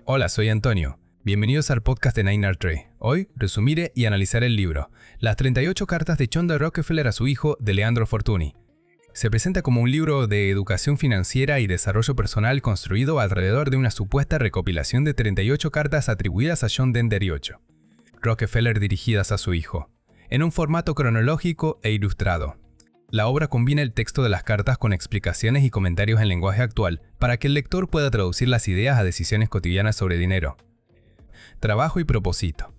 Hola, soy Antonio. Bienvenidos al podcast de 9RT. Hoy resumiré y analizaré el libro Las 38 cartas de John D. Rockefeller a su hijo, de Leandro Fortuny. Se presenta como un libro de educación financiera y desarrollo personal construido alrededor de una supuesta recopilación de 38 cartas atribuidas a John D. VIII. Rockefeller dirigidas a su hijo, en un formato cronológico e ilustrado. La obra combina el texto de las cartas con explicaciones y comentarios en lenguaje actual para que el lector pueda traducir las ideas a decisiones cotidianas sobre dinero, trabajo y propósito.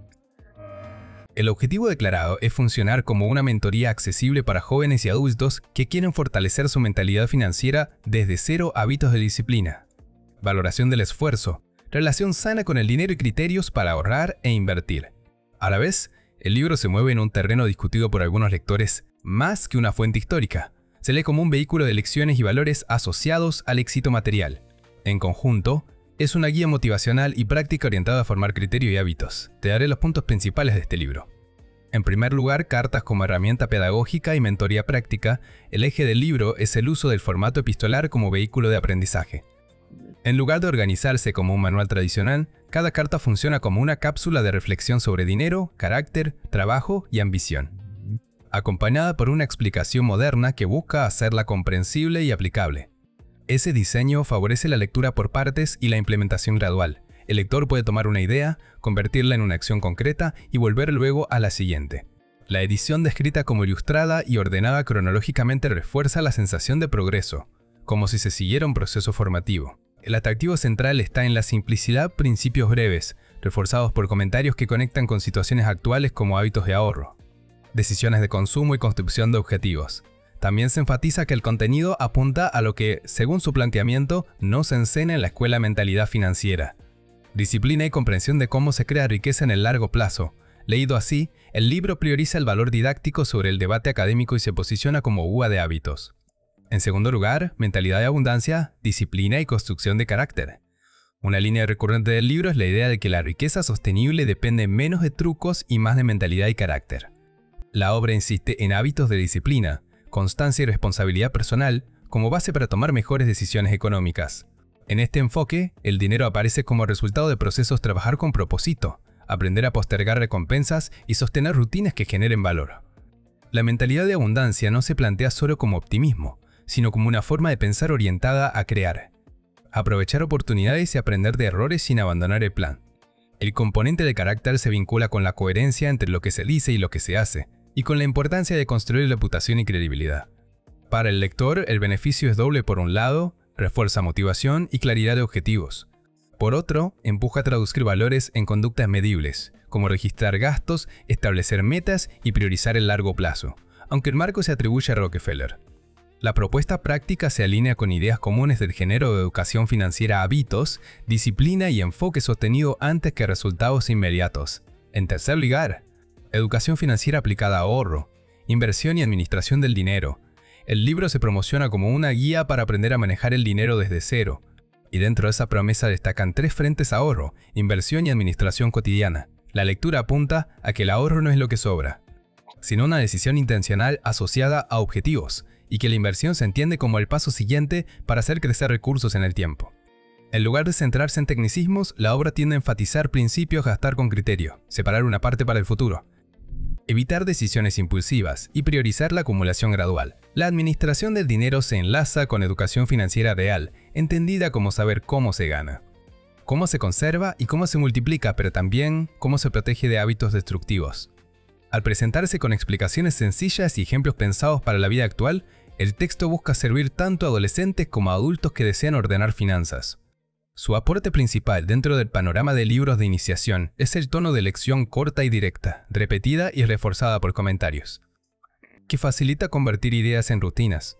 El objetivo declarado es funcionar como una mentoría accesible para jóvenes y adultos que quieren fortalecer su mentalidad financiera desde cero, hábitos de disciplina, valoración del esfuerzo, relación sana con el dinero y criterios para ahorrar e invertir. A la vez, el libro se mueve en un terreno discutido por algunos lectores más que una fuente histórica. Se lee como un vehículo de lecciones y valores asociados al éxito material. En conjunto, es una guía motivacional y práctica orientada a formar criterio y hábitos. Te daré los puntos principales de este libro. En primer lugar, cartas como herramienta pedagógica y mentoría práctica. El eje del libro es el uso del formato epistolar como vehículo de aprendizaje. En lugar de organizarse como un manual tradicional, cada carta funciona como una cápsula de reflexión sobre dinero, carácter, trabajo y ambición, acompañada por una explicación moderna que busca hacerla comprensible y aplicable. Ese diseño favorece la lectura por partes y la implementación gradual. El lector puede tomar una idea, convertirla en una acción concreta y volver luego a la siguiente. La edición descrita como ilustrada y ordenada cronológicamente refuerza la sensación de progreso, como si se siguiera un proceso formativo. El atractivo central está en la simplicidad, principios breves, reforzados por comentarios que conectan con situaciones actuales como hábitos de ahorro, decisiones de consumo y construcción de objetivos. También se enfatiza que el contenido apunta a lo que, según su planteamiento, no se enseña en la escuela mentalidad financiera. Disciplina y comprensión de cómo se crea riqueza en el largo plazo. Leído así, el libro prioriza el valor didáctico sobre el debate académico y se posiciona como guía de hábitos. En segundo lugar, mentalidad de abundancia, disciplina y construcción de carácter. Una línea recurrente del libro es la idea de que la riqueza sostenible depende menos de trucos y más de mentalidad y carácter. La obra insiste en hábitos de disciplina, constancia y responsabilidad personal como base para tomar mejores decisiones económicas. En este enfoque, el dinero aparece como resultado de procesos trabajar con propósito, aprender a postergar recompensas y sostener rutinas que generen valor. La mentalidad de abundancia no se plantea solo como optimismo, sino como una forma de pensar orientada a crear, aprovechar oportunidades y aprender de errores sin abandonar el plan. El componente de carácter se vincula con la coherencia entre lo que se dice y lo que se hace, y con la importancia de construir reputación y credibilidad. Para el lector, el beneficio es doble. Por un lado, refuerza motivación y claridad de objetivos. Por otro, empuja a traducir valores en conductas medibles, como registrar gastos, establecer metas y priorizar el largo plazo, aunque el marco se atribuye a Rockefeller. La propuesta práctica se alinea con ideas comunes del género de educación financiera: hábitos, disciplina y enfoque sostenido antes que resultados inmediatos. En tercer lugar, educación financiera aplicada a ahorro, inversión y administración del dinero. El libro se promociona como una guía para aprender a manejar el dinero desde cero, y dentro de esa promesa destacan tres frentes: ahorro, inversión y administración cotidiana. La lectura apunta a que el ahorro no es lo que sobra, sino una decisión intencional asociada a objetivos, y que la inversión se entiende como el paso siguiente para hacer crecer recursos en el tiempo. En lugar de centrarse en tecnicismos, la obra tiende a enfatizar principios: gastar con criterio, separar una parte para el futuro, evitar decisiones impulsivas y priorizar la acumulación gradual. La administración del dinero se enlaza con educación financiera real, entendida como saber cómo se gana, cómo se conserva y cómo se multiplica, pero también cómo se protege de hábitos destructivos. Al presentarse con explicaciones sencillas y ejemplos pensados para la vida actual, el texto busca servir tanto a adolescentes como a adultos que desean ordenar finanzas. Su aporte principal dentro del panorama de libros de iniciación es el tono de lección corta y directa, repetida y reforzada por comentarios, que facilita convertir ideas en rutinas.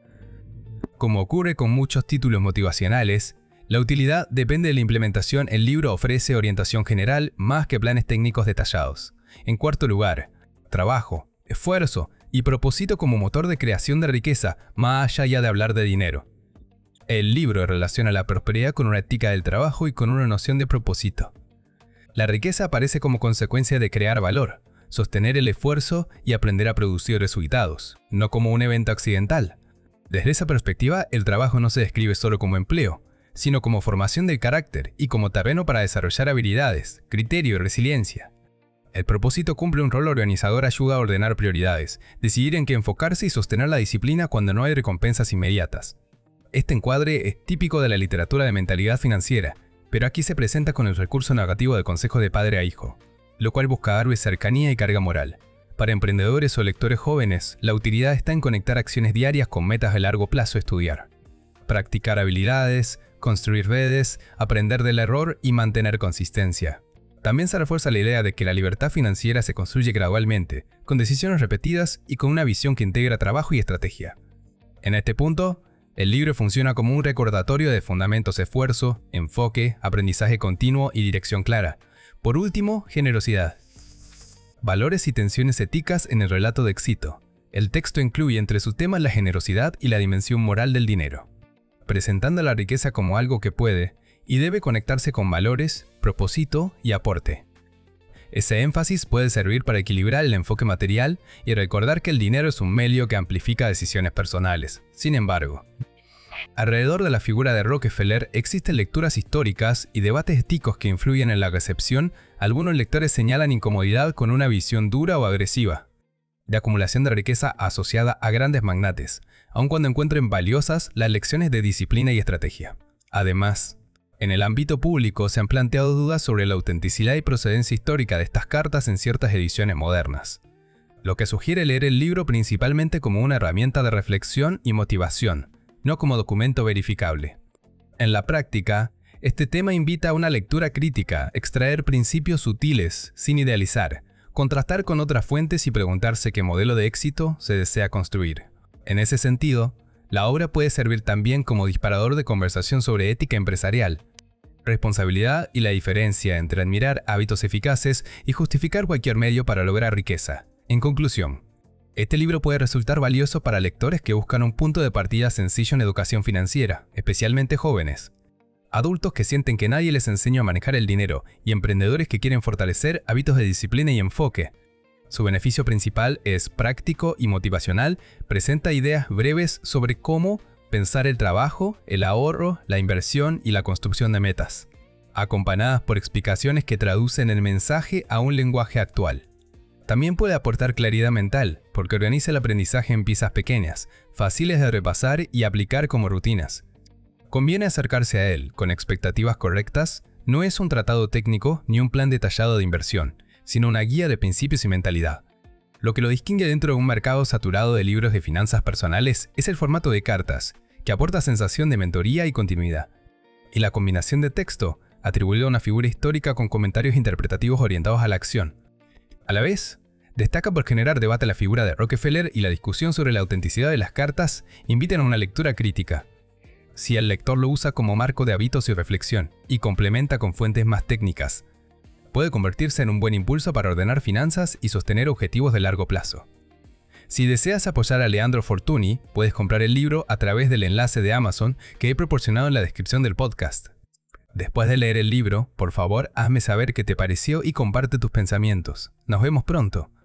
Como ocurre con muchos títulos motivacionales, la utilidad depende de la implementación. El libro ofrece orientación general más que planes técnicos detallados. En cuarto lugar, trabajo, esfuerzo y propósito como motor de creación de riqueza, más allá de hablar de dinero. El libro relaciona la prosperidad con una ética del trabajo y con una noción de propósito. La riqueza aparece como consecuencia de crear valor, sostener el esfuerzo y aprender a producir resultados, no como un evento accidental. Desde esa perspectiva, el trabajo no se describe solo como empleo, sino como formación del carácter y como terreno para desarrollar habilidades, criterio y resiliencia. El propósito cumple un rol organizador, ayuda a ordenar prioridades, decidir en qué enfocarse y sostener la disciplina cuando no hay recompensas inmediatas. Este encuadre es típico de la literatura de mentalidad financiera, pero aquí se presenta con el recurso negativo de consejo de padre a hijo, lo cual busca darle cercanía y carga moral. Para emprendedores o lectores jóvenes, la utilidad está en conectar acciones diarias con metas de largo plazo, estudiar, practicar habilidades, construir redes, aprender del error y mantener consistencia. También se refuerza la idea de que la libertad financiera se construye gradualmente, con decisiones repetidas y con una visión que integra trabajo y estrategia. En este punto, el libro funciona como un recordatorio de fundamentos: esfuerzo, enfoque, aprendizaje continuo y dirección clara. Por último, generosidad. Valores y tensiones éticas en el relato de éxito. El texto incluye entre sus temas la generosidad y la dimensión moral del dinero, presentando la riqueza como algo que puede y debe conectarse con valores, propósito y aporte. Ese énfasis puede servir para equilibrar el enfoque material y recordar que el dinero es un medio que amplifica decisiones personales. Sin embargo, alrededor de la figura de Rockefeller existen lecturas históricas y debates éticos que influyen en la recepción. Algunos lectores señalan incomodidad con una visión dura o agresiva de acumulación de riqueza asociada a grandes magnates, aun cuando encuentren valiosas las lecciones de disciplina y estrategia. Además, en el ámbito público se han planteado dudas sobre la autenticidad y procedencia histórica de estas cartas en ciertas ediciones modernas, lo que sugiere leer el libro principalmente como una herramienta de reflexión y motivación, no como documento verificable. En la práctica, este tema invita a una lectura crítica, extraer principios sutiles sin idealizar, contrastar con otras fuentes y preguntarse qué modelo de éxito se desea construir. En ese sentido, la obra puede servir también como disparador de conversación sobre ética empresarial, responsabilidad y la diferencia entre admirar hábitos eficaces y justificar cualquier medio para lograr riqueza. En conclusión, este libro puede resultar valioso para lectores que buscan un punto de partida sencillo en educación financiera, especialmente jóvenes, adultos que sienten que nadie les enseña a manejar el dinero y emprendedores que quieren fortalecer hábitos de disciplina y enfoque. Su beneficio principal es práctico y motivacional, presenta ideas breves sobre cómo pensar el trabajo, el ahorro, la inversión y la construcción de metas, acompañadas por explicaciones que traducen el mensaje a un lenguaje actual. También puede aportar claridad mental, porque organiza el aprendizaje en piezas pequeñas, fáciles de repasar y aplicar como rutinas. Conviene acercarse a él con expectativas correctas. No es un tratado técnico ni un plan detallado de inversión, sino una guía de principios y mentalidad. Lo que lo distingue dentro de un mercado saturado de libros de finanzas personales es el formato de cartas, que aporta sensación de mentoría y continuidad, y la combinación de texto, atribuido a una figura histórica con comentarios interpretativos orientados a la acción. A la vez, destaca por generar debate la figura de Rockefeller, y la discusión sobre la autenticidad de las cartas invitan a una lectura crítica, si el lector lo usa como marco de hábitos y reflexión, y complementa con fuentes más técnicas. Puede convertirse en un buen impulso para ordenar finanzas y sostener objetivos de largo plazo. Si deseas apoyar a Leandro Fortuny, puedes comprar el libro a través del enlace de Amazon que he proporcionado en la descripción del podcast. Después de leer el libro, por favor, hazme saber qué te pareció y comparte tus pensamientos. Nos vemos pronto.